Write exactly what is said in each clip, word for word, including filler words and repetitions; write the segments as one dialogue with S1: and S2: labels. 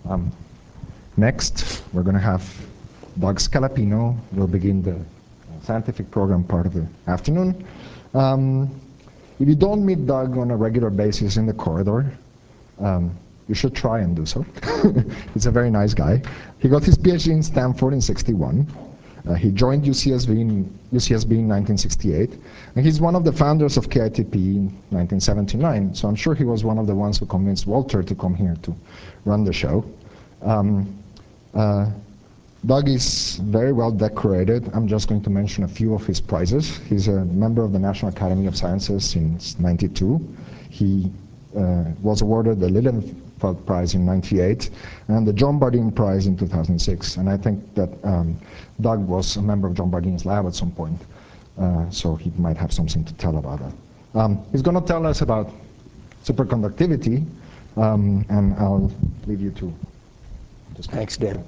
S1: Um, next, we're going to have Doug Scalapino will begin the scientific program part of the afternoon. Um, if you don't meet Doug on a regular basis in the corridor, um, you should try and do so. He's a very nice guy. He got his PhD in Stanford in sixty-one. Uh, he joined U C S B in, U C S B in nineteen sixty-eight, and he's one of the founders of K I T P in nineteen seventy-nine, so I'm sure he was one of the ones who convinced Walter to come here to run the show. Um, uh, Doug is very well decorated. I'm just going to mention a few of his prizes. He's a member of the National Academy of Sciences since ninety-two. He uh, was awarded the Lilienfeld Prize in ninety-eight and the John Bardeen Prize in two thousand six. And I think that um, Doug was a member of John Bardeen's lab at some point, uh, so he might have something to tell about that. Um, he's going to tell us about superconductivity, um, and I'll leave you to just
S2: Thanks, Dan.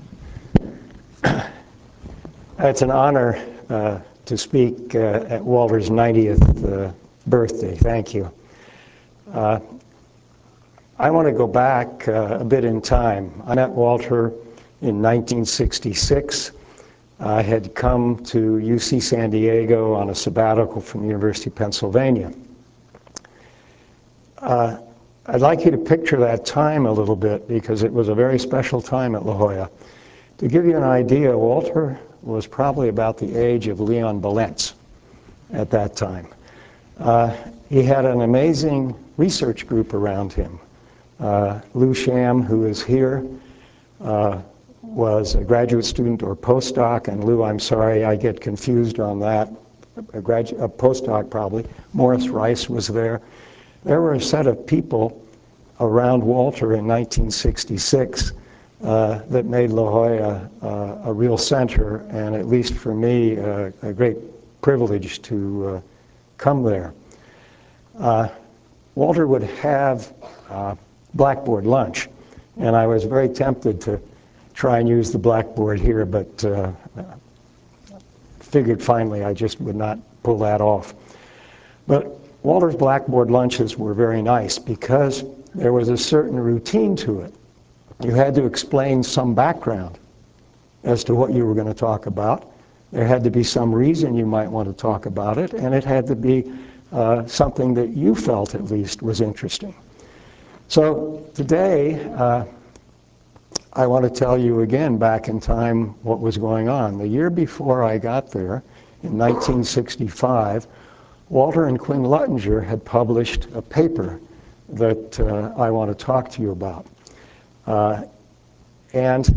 S2: It's an honor uh, to speak uh, at Walter's ninetieth uh, birthday. Thank you. Uh, I want to go back uh, a bit in time. I met Walter in nineteen sixty-six. I had come to U C San Diego on a sabbatical from the University of Pennsylvania. Uh, I'd like you to picture that time a little bit because it was a very special time at La Jolla. To give you an idea, Walter was probably about the age of Leon Balents at that time. Uh, he had an amazing research group around him. Uh, Lou Sham, who is here, uh, was a graduate student or postdoc, and Lou, I'm sorry, I get confused on that, a, gradu a postdoc probably. Morris Rice was there. There were a set of people around Walter in nineteen sixty-six uh, that made La Jolla uh, a real center, and at least for me, uh, a great privilege to uh, come there. Uh, Walter would have uh, Blackboard lunch, and I was very tempted to try and use the Blackboard here, but uh, figured finally I just would not pull that off. But Walter's Blackboard lunches were very nice because there was a certain routine to it. You had to explain some background as to what you were going to talk about. There had to be some reason you might want to talk about it, and it had to be uh, something that you felt at least was interesting. So today, uh, I want to tell you again back in time what was going on. The year before I got there, in nineteen sixty-five, Walter and Quinn Luttinger had published a paper that uh, I want to talk to you about. Uh, and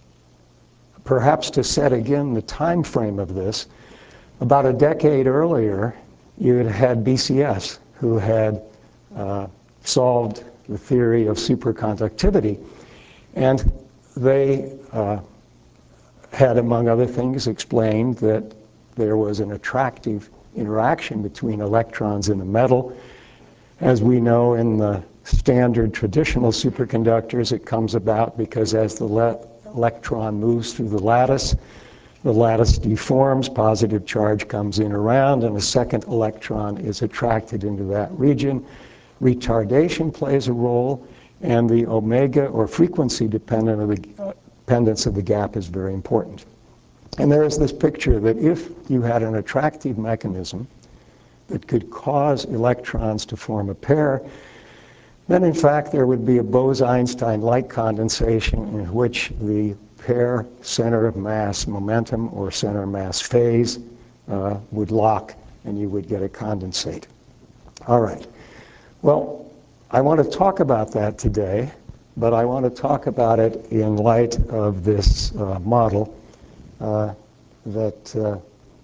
S2: perhaps to set again the time frame of this, about a decade earlier, you had had B C S, who had uh, solved the theory of superconductivity. And they uh, had, among other things, explained that there was an attractive interaction between electrons in a metal. As we know in the standard traditional superconductors, it comes about because as the le electron moves through the lattice, the lattice deforms, positive charge comes in around, and a second electron is attracted into that region. Retardation plays a role, and the omega or frequency dependent of the, uh, dependence of the gap is very important. And there is this picture that if you had an attractive mechanism that could cause electrons to form a pair, then in fact there would be a Bose-Einstein light condensation in which the pair center of mass momentum or center of mass phase uh, would lock, and you would get a condensate. All right. Well, I want to talk about that today, but I want to talk about it in light of this uh, model uh, that uh,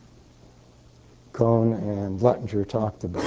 S2: Kohn and Luttinger talked about.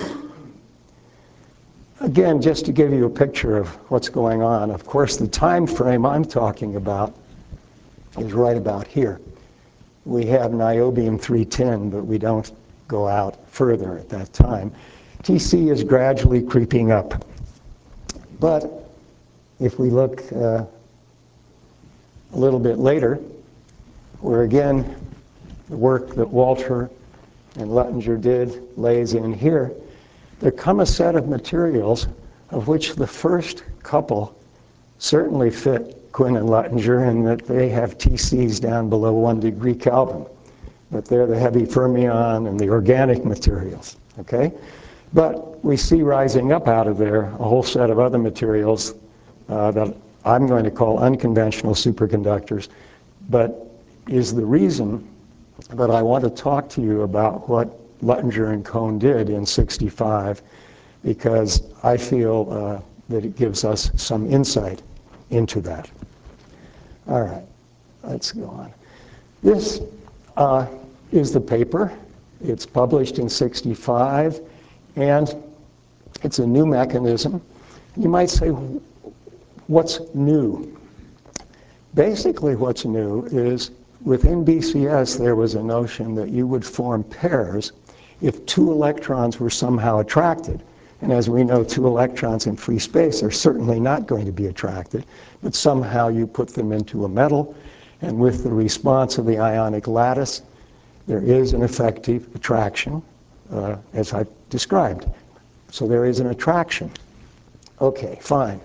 S2: Again, just to give you a picture of what's going on, of course, the time frame I'm talking about is right about here. We have niobium three ten, but we don't go out further at that time. T C is gradually creeping up. But if we look uh, a little bit later, where again, the work that Walter and Luttinger did lays in here, there come a set of materials of which the first couple certainly fit Quinn and Luttinger, in that they have T Cs down below one degree Kelvin. But they're the heavy fermion and the organic materials, okay? But we see rising up out of there a whole set of other materials uh, that I'm going to call unconventional superconductors, but is the reason that I want to talk to you about what Luttinger and Kohn did in sixty-five, because I feel uh, that it gives us some insight into that. All right, let's go on. This uh, is the paper. It's published in sixty-five, and it's a new mechanism. You might say, what's new? Basically, what's new is within B C S, there was a notion that you would form pairs if two electrons were somehow attracted. And as we know, two electrons in free space are certainly not going to be attracted, but somehow you put them into a metal, and with the response of the ionic lattice, there is an effective attraction, uh, as I described. So there is an attraction. Okay, fine.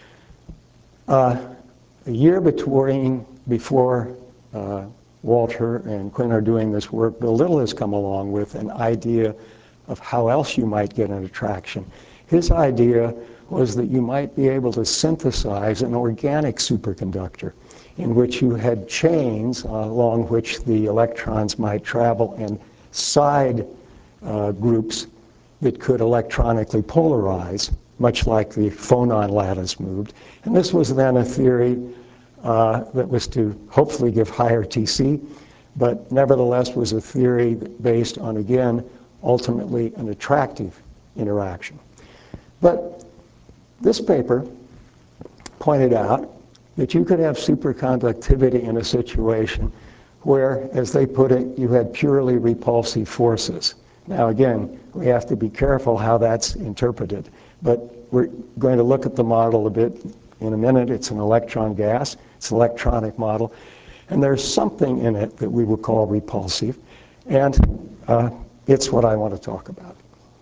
S2: Uh, a year between, before uh, Walter and Quinn are doing this work, Bill Little has come along with an idea of how else you might get an attraction. His idea was that you might be able to synthesize an organic superconductor in which you had chains uh, along which the electrons might travel and side uh, groups that could electronically polarize, much like the phonon lattice moved. And this was then a theory uh, that was to hopefully give higher T C, but nevertheless was a theory based on, again, ultimately an attractive interaction. But this paper pointed out that you could have superconductivity in a situation where, as they put it, you had purely repulsive forces. Now again, we have to be careful how that's interpreted, but we're going to look at the model a bit in a minute. It's an electron gas, it's an electronic model, and there's something in it that we will call repulsive, and uh, it's what I want to talk about.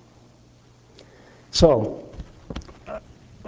S2: So, uh,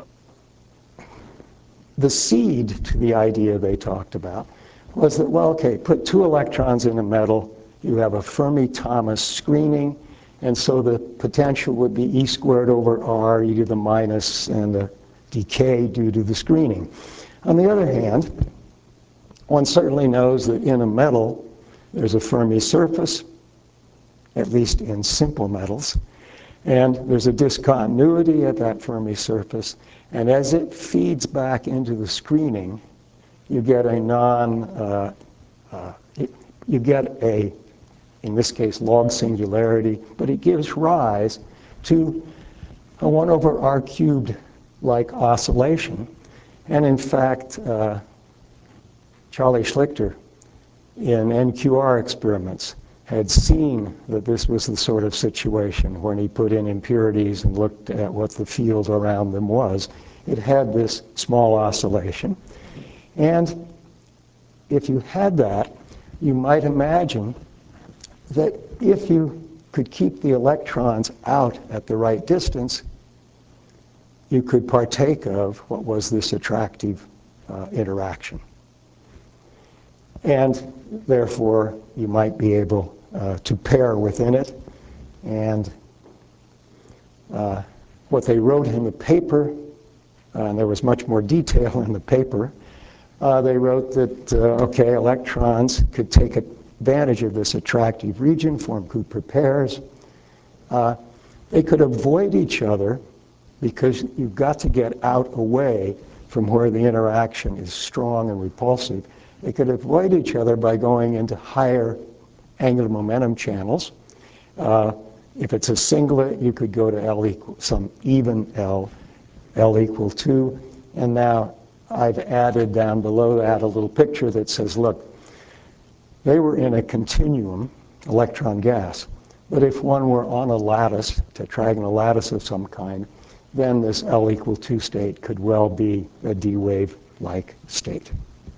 S2: the seed to the idea they talked about was that, well, okay, put two electrons in a metal, you have a Fermi-Thomas screening, and so the potential would be E squared over R, e to the minus, and the decay due to the screening. On the other hand, one certainly knows that in a metal, there's a Fermi surface, at least in simple metals, and there's a discontinuity at that Fermi surface, and as it feeds back into the screening, you get a non, uh, uh, it, you get a, in this case, log singularity, but it gives rise to a one over R cubed like oscillation. And in fact, uh, Charlie Schlichter in N Q R experiments had seen that this was the sort of situation when he put in impurities and looked at what the field around them was. It had this small oscillation. And if you had that, you might imagine that if you could keep the electrons out at the right distance, you could partake of what was this attractive uh, interaction. And therefore, you might be able uh, to pair within it. And uh, what they wrote in the paper, uh, and there was much more detail in the paper, uh, they wrote that, uh, okay, electrons could take advantage of this attractive region, form Cooper pairs. Uh, they could avoid each other because you've got to get out away from where the interaction is strong and repulsive. They could avoid each other by going into higher angular momentum channels. Uh, if it's a singlet, you could go to L equal, some even L, L equal two. And now I've added down below that a little picture that says, look, they were in a continuum, electron gas. But if one were on a lattice, tetragonal lattice of some kind, then this L equal two state could well be a D wave-like state.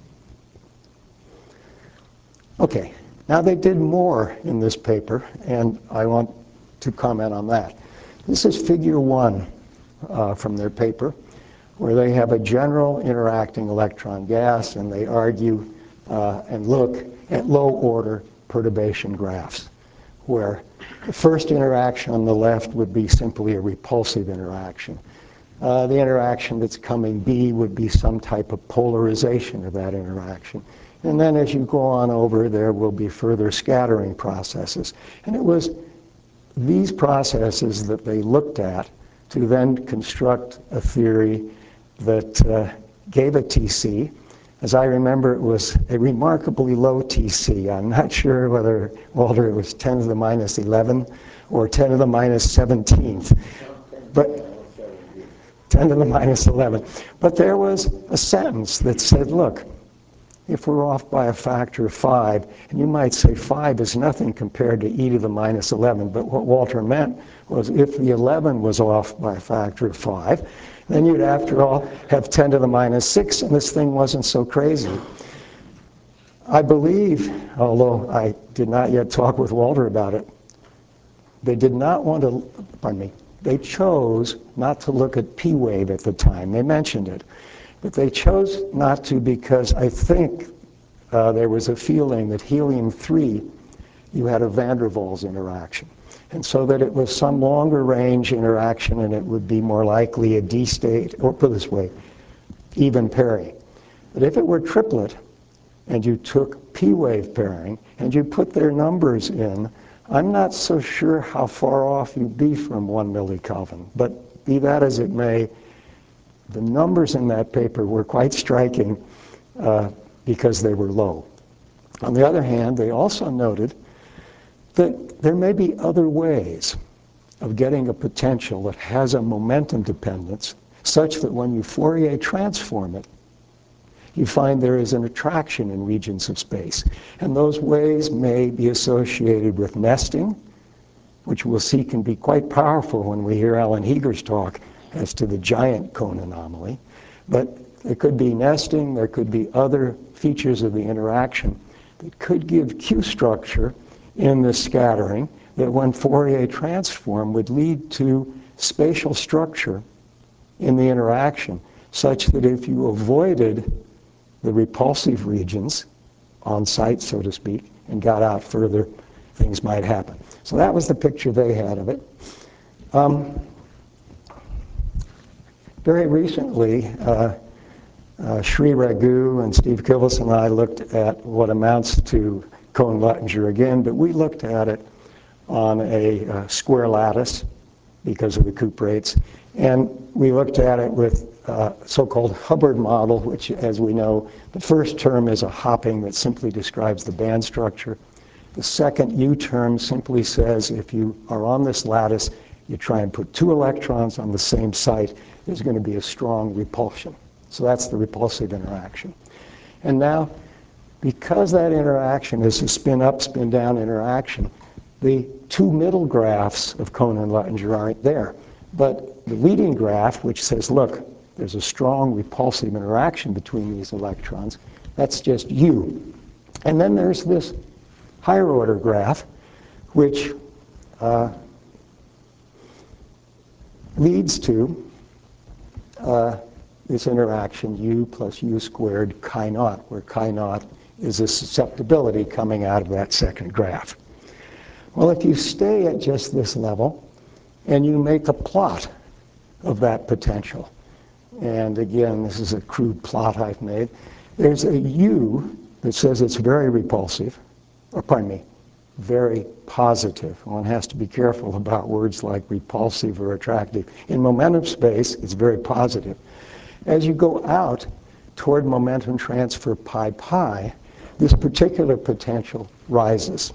S2: Okay, now they did more in this paper, and I want to comment on that. This is figure one uh, from their paper, where they have a general interacting electron gas, and they argue uh, and look at low-order perturbation graphs, where the first interaction on the left would be simply a repulsive interaction. Uh, the interaction that's coming B would be some type of polarization of that interaction. And then as you go on over, there will be further scattering processes. And it was these processes that they looked at to then construct a theory that uh, gave a T C. As I remember, it was a remarkably low T C. I'm not sure whether, Walter, it was ten to the minus eleven or ten to the minus seventeenth. But ten to the minus eleven. But there was a sentence that said, look, if we're off by a factor of five, and you might say five is nothing compared to e to the minus eleven, but what Walter meant was if the eleven was off by a factor of five, then you'd, after all, have ten to the minus six, and this thing wasn't so crazy. I believe, although I did not yet talk with Walter about it, they did not want to, pardon me, they chose not to look at P-wave at the time. They mentioned it. But they chose not to because I think uh, there was a feeling that helium three, you had a van der Waals interaction. And so that it was some longer range interaction and it would be more likely a D state, or put it this way, even pairing. But if it were triplet and you took P-wave pairing and you put their numbers in, I'm not so sure how far off you'd be from one millikelvin. But be that as it may, the numbers in that paper were quite striking uh, because they were low. On the other hand, they also noted that there may be other ways of getting a potential that has a momentum dependence such that when you Fourier transform it, you find there is an attraction in regions of space. And those ways may be associated with nesting, which we'll see can be quite powerful when we hear Alan Heeger's talk as to the giant cone anomaly. But there could be nesting, there could be other features of the interaction that could give Q structure in the scattering that when Fourier transform would lead to spatial structure in the interaction, such that if you avoided the repulsive regions on site, so to speak, and got out further, things might happen. So that was the picture they had of it. Um, very recently, uh, uh, Sri Raghu and Steve Kivlis and I looked at what amounts to Cohn-Luttinger again, but we looked at it on a uh, square lattice because of the cuprates, and we looked at it with uh, so-called Hubbard model, which, as we know, the first term is a hopping that simply describes the band structure. The second U term simply says if you are on this lattice, you try and put two electrons on the same site, there's going to be a strong repulsion. So that's the repulsive interaction. And now, because that interaction is a spin-up, spin-down interaction, the two middle graphs of Cohn and Luttinger aren't there. But the leading graph, which says, look, there's a strong repulsive interaction between these electrons, that's just U. And then there's this higher order graph, which uh, leads to uh, this interaction U plus U squared chi naught, where chi naught is a susceptibility coming out of that second graph. Well, if you stay at just this level and you make a plot of that potential, and again, this is a crude plot I've made, there's a U that says it's very repulsive, or pardon me, very positive. One has to be careful about words like repulsive or attractive. In momentum space, it's very positive. As you go out toward momentum transfer pi pi, this particular potential rises.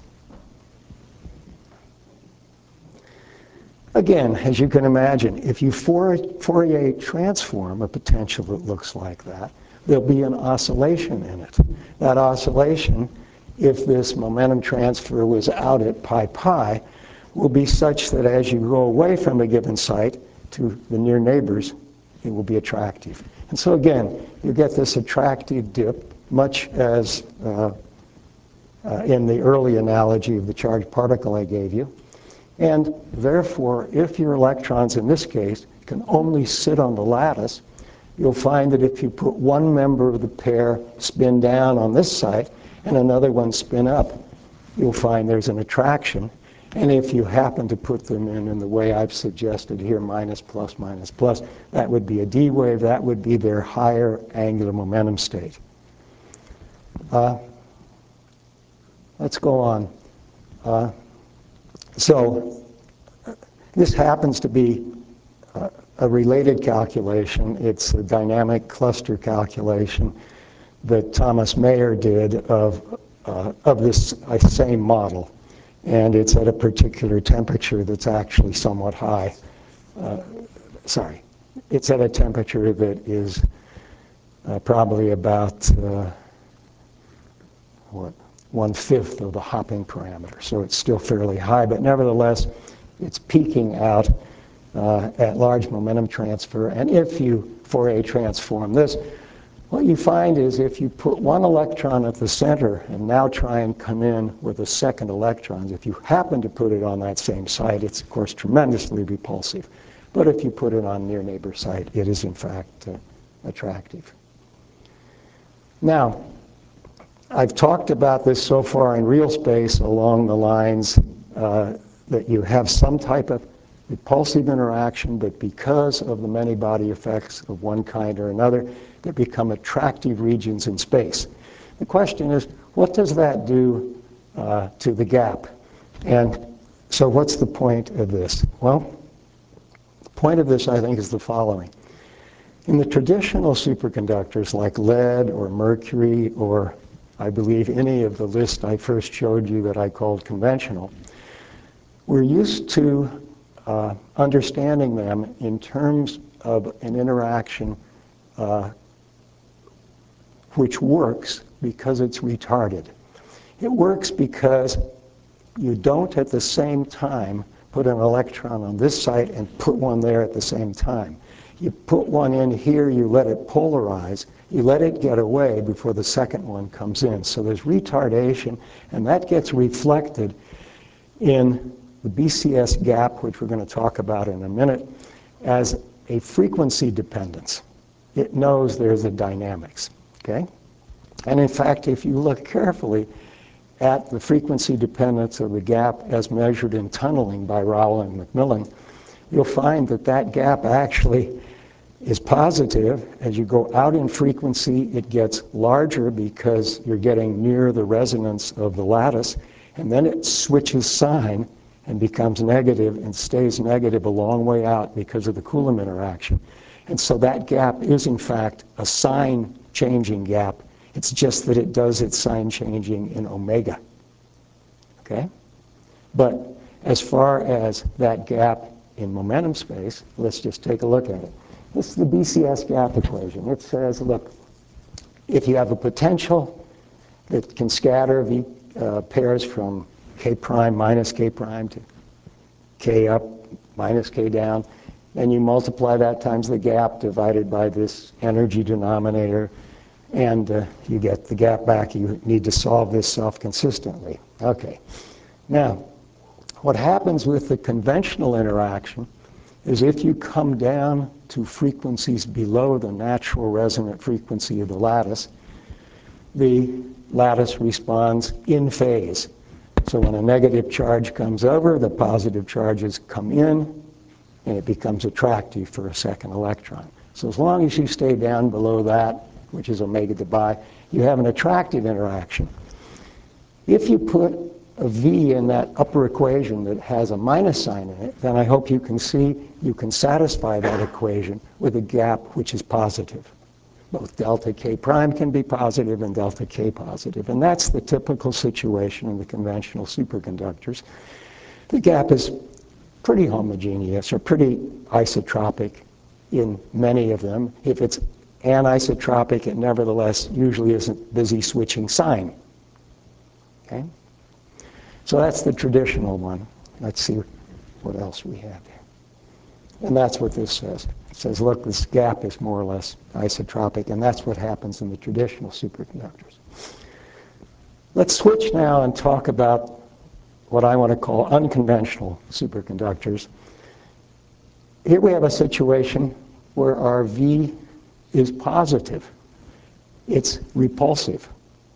S2: Again, as you can imagine, if you Fourier transform a potential that looks like that, there'll be an oscillation in it. That oscillation, if this momentum transfer was out at pi pi, will be such that as you go away from a given site to the near neighbors, it will be attractive. And so again, you get this attractive dip, much as uh, uh, in the early analogy of the charged particle I gave you. And therefore, if your electrons, in this case, can only sit on the lattice, you'll find that if you put one member of the pair spin down on this side and another one spin up, you'll find there's an attraction. And if you happen to put them in in the way I've suggested here, minus, plus, minus, plus, that would be a D wave. That would be their higher angular momentum state. Uh, let's go on. Uh, so this happens to be uh, a related calculation. It's a dynamic cluster calculation that Thomas Mayer did of, uh, of this uh, same model. And it's at a particular temperature that's actually somewhat high. Uh, sorry, it's at a temperature that is uh, probably about uh, what, one-fifth of the hopping parameter. So it's still fairly high, but nevertheless, it's peaking out uh, at large momentum transfer. And if you Fourier transform this, what you find is if you put one electron at the center and now try and come in with a second electron, if you happen to put it on that same site, it's of course tremendously repulsive. But if you put it on near neighbor site, it is in fact uh, attractive. Now, I've talked about this so far in real space along the lines uh, that you have some type of repulsive interaction, but because of the many body effects of one kind or another, they become attractive regions in space. The question is, what does that do uh, to the gap? And so what's the point of this? Well, the point of this, I think, is the following. In the traditional superconductors like lead or mercury or I believe any of the list I first showed you that I called conventional, we're used to uh, understanding them in terms of an interaction uh, which works because it's retarded. It works because you don't at the same time put an electron on this site and put one there at the same time. You put one in here, you let it polarize, you let it get away before the second one comes in. So there's retardation, and that gets reflected in the B C S gap, which we're going to talk about in a minute, as a frequency dependence. It knows there's a dynamics, okay? And in fact, if you look carefully at the frequency dependence of the gap as measured in tunneling by Rowell and McMillan, you'll find that that gap actually is positive. As you go out in frequency, it gets larger because you're getting near the resonance of the lattice, and then it switches sign and becomes negative and stays negative a long way out because of the Coulomb interaction. And so that gap is, in fact, a sign-changing gap. It's just that it does its sign changing in omega, okay? But as far as that gap in momentum space, let's just take a look at it. This is the B C S gap equation. It says, look, if you have a potential that can scatter the uh, pairs from K prime minus K prime to K up minus K down, then you multiply that times the gap divided by this energy denominator, and uh, you get the gap back. You need to solve this self-consistently. Okay. Now, what happens with the conventional interaction is if you come down to frequencies below the natural resonant frequency of the lattice, the lattice responds in phase. So when a negative charge comes over, the positive charges come in, and it becomes attractive for a second electron. So as long as you stay down below that, which is omega Debye, you have an attractive interaction. If you put a V in that upper equation that has a minus sign in it, then I hope you can see you can satisfy that equation with a gap which is positive. Both delta K prime can be positive and delta K positive. And that's the typical situation in the conventional superconductors. The gap is pretty homogeneous or pretty isotropic in many of them. If it's anisotropic, it nevertheless usually isn't busy switching sign. Okay? So that's the traditional one. Let's see what else we have here. And that's what this says. It says, look, this gap is more or less isotropic, and that's what happens in the traditional superconductors. Let's switch now and talk about what I want to call unconventional superconductors. Here we have a situation where our V is positive. It's repulsive.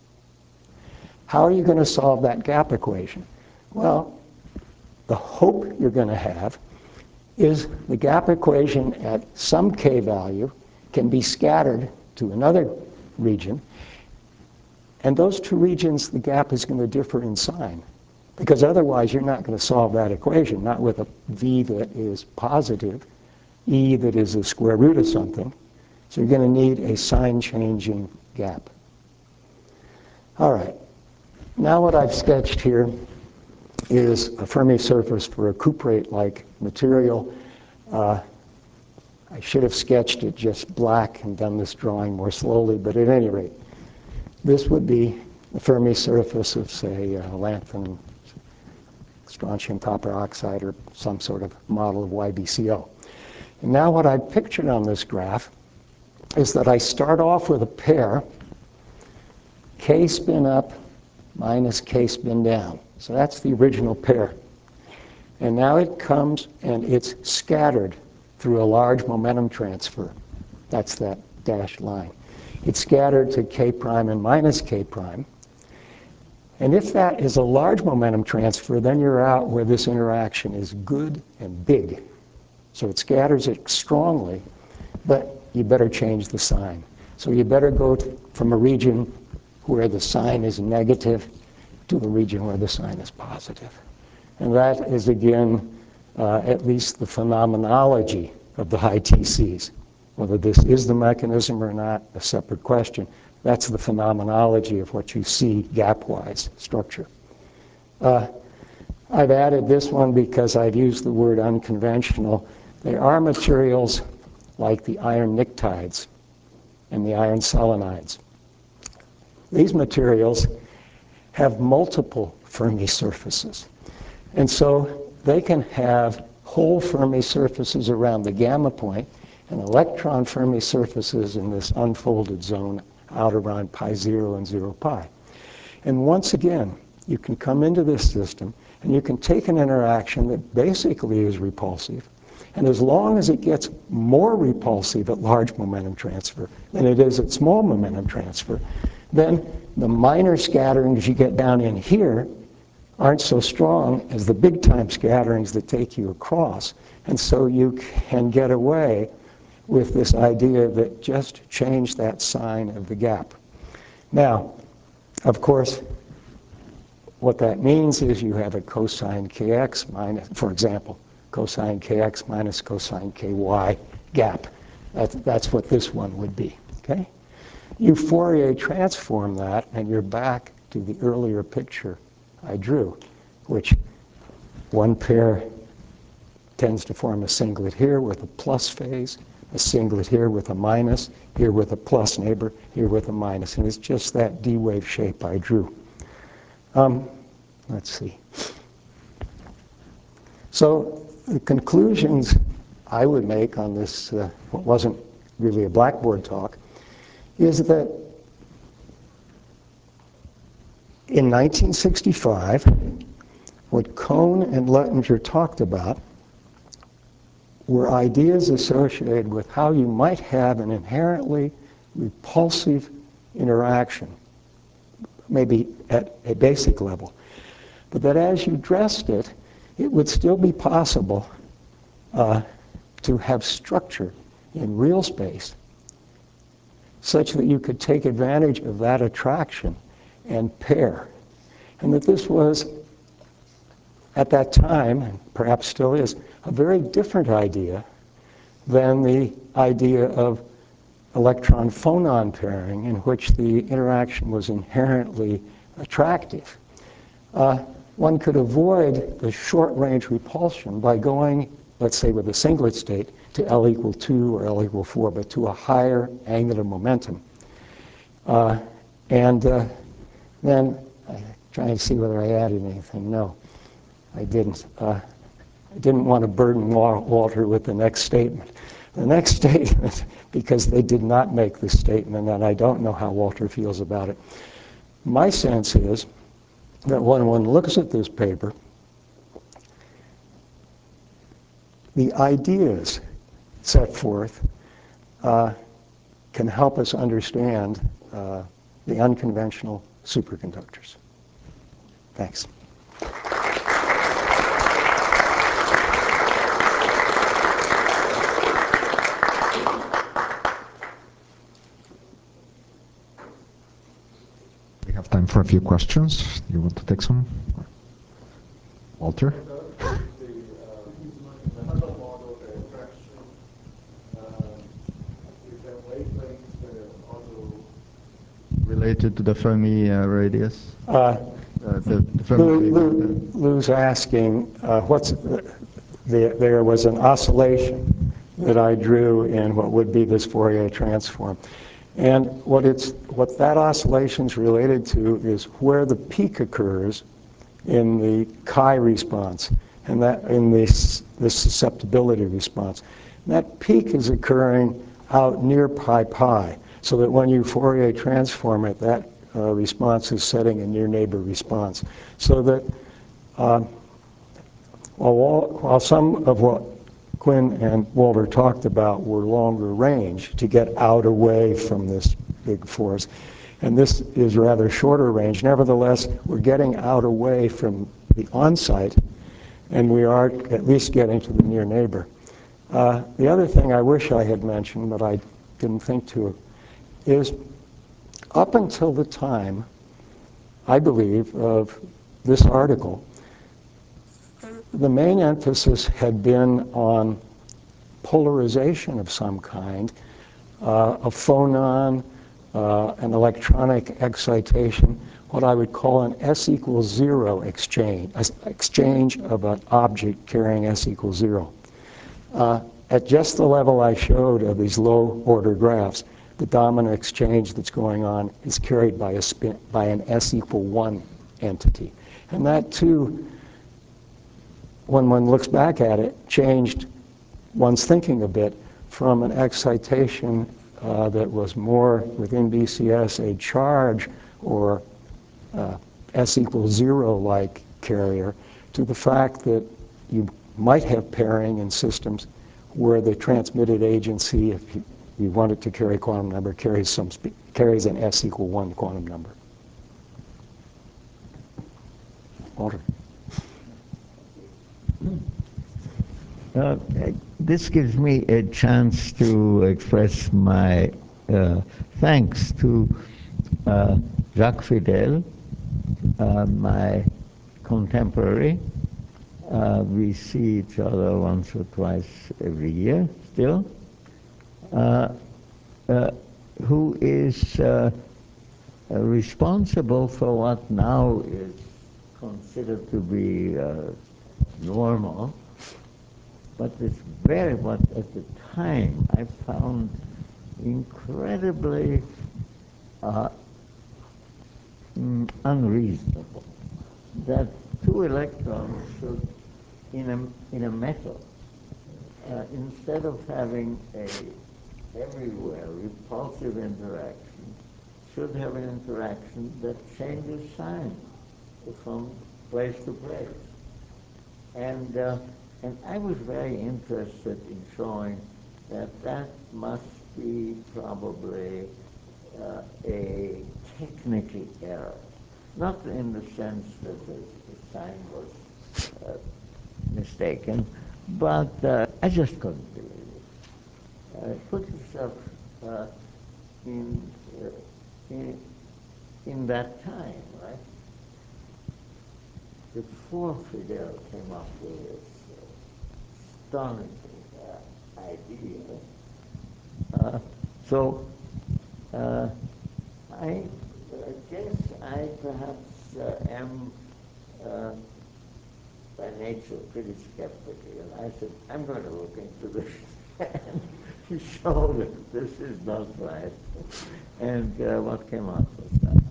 S2: How are you going to solve that gap equation? Well, the hope you're going to have is the gap equation at some k value can be scattered to another region, and those two regions, the gap is going to differ in sign, because otherwise you're not going to solve that equation, not with a v that is positive, e that is the square root of something. So you're going to need a sign-changing gap. All right. Now what I've sketched here is a Fermi surface for a cuprate-like material. Uh, I should have sketched it just black and done this drawing more slowly, but at any rate, this would be the Fermi surface of, say, uh, lanthanum, strontium copper oxide, or some sort of model of Y B C O. And now what I've pictured on this graph is that I start off with a pair, K spin up minus K spin down. So that's the original pair. And now it comes and it's scattered through a large momentum transfer. That's that dashed line. It's scattered to K prime and minus K prime. And if that is a large momentum transfer, then you're out where this interaction is good and big. So it scatters it strongly, but you better change the sign. So you better go to, from a region where the sign is negative to a region where the sign is positive. And that is, again, uh, at least the phenomenology of the high T Cs. Whether this is the mechanism or not, a separate question. That's the phenomenology of what you see gap-wise structure. Uh, I've added this one because I've used the word unconventional. There are materials like the iron pnictides and the iron selenides. These materials have multiple Fermi surfaces. And so they can have whole Fermi surfaces around the gamma point and electron Fermi surfaces in this unfolded zone out around pi zero and zero pi. And once again, you can come into this system and you can take an interaction that basically is repulsive, and as long as it gets more repulsive at large momentum transfer than it is at small momentum transfer, then the minor scatterings you get down in here aren't so strong as the big time scatterings that take you across. And so you can get away with this idea that just change that sign of the gap. Now, of course, what that means is you have a cosine kx minus, for example, cosine kx minus cosine ky gap. That's, that's what this one would be, okay? You Fourier transform that, and you're back to the earlier picture I drew, which one pair tends to form a singlet here with a plus phase, a singlet here with a minus, here with a plus neighbor, here with a minus. And it's just that D-wave shape I drew. Um, let's see. So the conclusions I would make on this, uh, what wasn't really a Blackboard talk, is that in nineteen sixty-five, what Kohn and Lettinger talked about were ideas associated with how you might have an inherently repulsive interaction, maybe at a basic level, but that as you dressed it, it would still be possible uh, to have structure in real space such that you could take advantage of that attraction and pair. And that this was, at that time, and perhaps still is, a very different idea than the idea of electron-phonon pairing, in which the interaction was inherently attractive. Uh, one could avoid the short-range repulsion by going, let's say with a singlet state, to L equal two or L equal four, but to a higher angular momentum. Uh, and uh, then, I'm trying to see whether I added anything. No, I didn't. Uh, I didn't want to burden Walter with the next statement. The next statement, because they did not make this statement, and I don't know how Walter feels about it. My sense is that when one looks at this paper, the ideas set forth uh, can help us understand uh, the unconventional superconductors. Thanks.
S1: We have time for a few questions. Do you want to take some? Walter?
S3: Related to the Fermi uh, radius?
S2: Uh,
S3: uh, the, the Fermi
S2: Lou,
S3: radius,
S2: Lou, Lou's asking, uh, what's the, the, there was an oscillation that I drew in what would be this Fourier transform. And what, it's, what that oscillation is related to is where the peak occurs in the chi response, and that in this, this susceptibility response. And that peak is occurring out near pi pi, so that when you Fourier transform it, that uh, response is setting a near neighbor response. So that uh, while, while some of what Quinn and Walter talked about were longer range to get out away from this big force, and this is rather shorter range, nevertheless, we're getting out away from the on-site, and we are at least getting to the near neighbor. Uh, the other thing I wish I had mentioned, but I didn't think to, is up until the time, I believe, of this article, the main emphasis had been on polarization of some kind, uh, a phonon, uh, an electronic excitation, what I would call an S equals zero exchange, an exchange of an object carrying S equals zero. Uh, at just the level I showed of these low order graphs, the dominant exchange that's going on is carried by a spin, by an S equal one entity. And that too, when one looks back at it, changed one's thinking a bit from an excitation uh, that was more within B C S a charge or uh, S equals zero like carrier to the fact that you might have pairing in systems where the transmitted agency, if you, you want it to carry a quantum number, carries some carries an S equal one quantum number. Walter.
S4: Uh, this gives me a chance to express my uh, thanks to uh, Jacques Fidel, uh, my contemporary. Uh, we see each other once or twice every year still, uh, uh, who is uh, uh, responsible for what now is considered to be uh, normal, but it's very, what at the time I found incredibly uh, mm, unreasonable, that two electrons should, in a, in a metal, uh, instead of having a everywhere repulsive interaction, should have an interaction that changes sign from place to place. And, uh, and I was very interested in showing that that must be probably uh, a technical error. Not in the sense that the, the sign was uh, mistaken, but uh, I just couldn't believe it. Uh, put yourself uh, in, uh, in, in that time, right? Before Fidel came up with this uh, astonishing uh, idea. Uh, so uh, I I guess I perhaps uh, am uh, by nature pretty skeptical, and I said, I'm going to look into this and show that this is not right. And uh, what came out was that.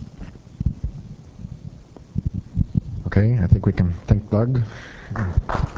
S1: Okay, I think we can thank Doug.